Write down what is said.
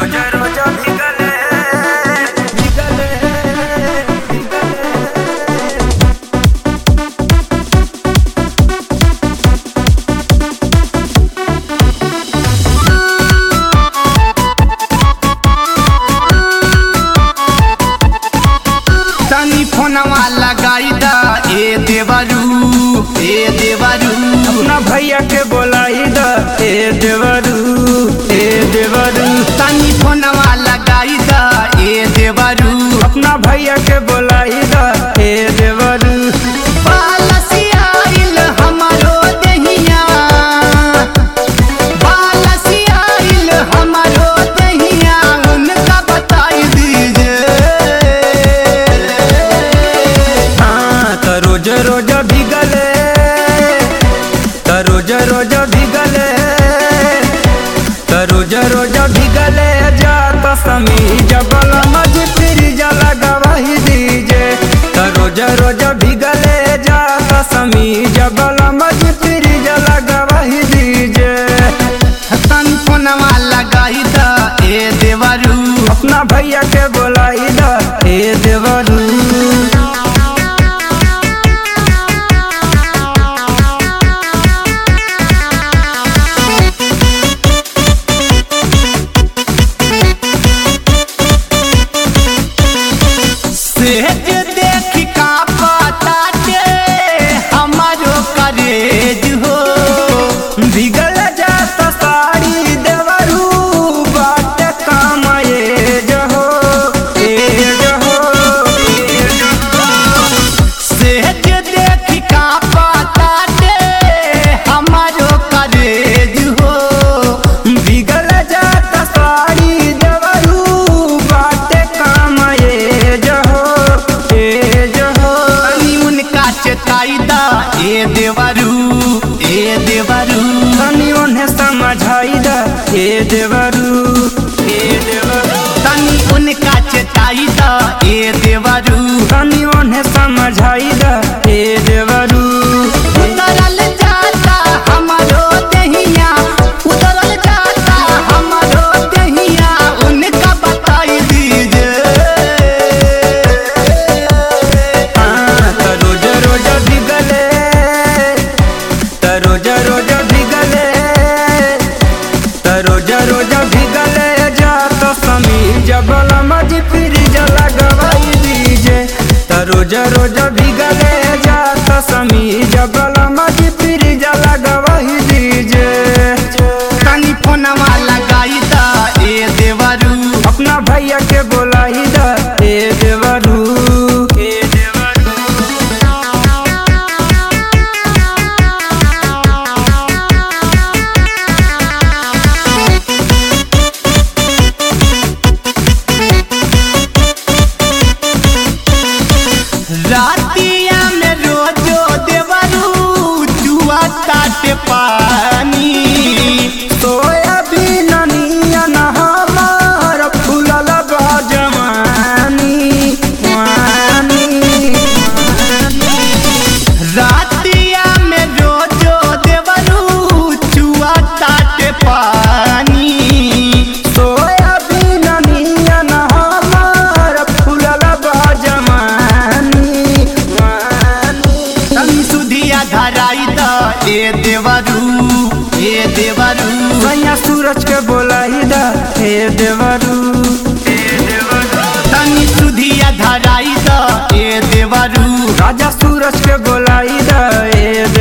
फोनवा लगाई दा ए देवरू अपना भैया के बोलाई दा ए देवरू तनी फोनवा लगाई दा ए देवरू अपना भैया के बोलाई दा ए देवरू बालसियाइल हमारो दहिया बालसियाइल हमारो दहिया उनका बताई दीजिए। रोज रोज भीगले रोज भीगले जात समी जबल मज फिर जला गवाही दीजे। रोज भीगले जात समी जबल मज फिर जला गवाही दीजे। तनी फोनवा लगाई दा ए देवरू अपना भैया के बोलाई दा ए देवरू देखी का पता हमारो करेज हो बिगल जात साड़ी देवरू बाट कामएज हो सेज देखी का पता हमारो करेज हो बिगल जात साड़ी देवरू बाट कामएज हो उनका चेताई दा ए देवरू तनी उन्हें समझाई दा ए देवरू तनी उनका चेताई दा ए देवरू तनी उन्हें समझाई दा ए देवरू उतरल जाता हमारो दहिया उतरल जाता हमारो दहिया उनका बताई दीजिए। रोज भीगले जात समी जबल मज फिर जला गवाई दीजे। रोज भीगले जात समी जबल मज फिर जला गवाही दीजे। तनी फोनवा लगाई दा ए देवरू अपना भैया के बोलाई दा ए देवरू रातिया में रोजो देवरू जुआ ताटे पानी सोयाबीन नियन हमार फूलल बा जवानी रातिया में रोजो देवरू जुआ ताटे पानी सोयाबीन नियन हमार फूलल बा जवानी तनी सुधिया धराई दा ए देवरू भैया सूरज के बोलाई दा ए देवरू तनी सुधिया धराई दा ए देवरू राजा सूरज के बोलाई दा ए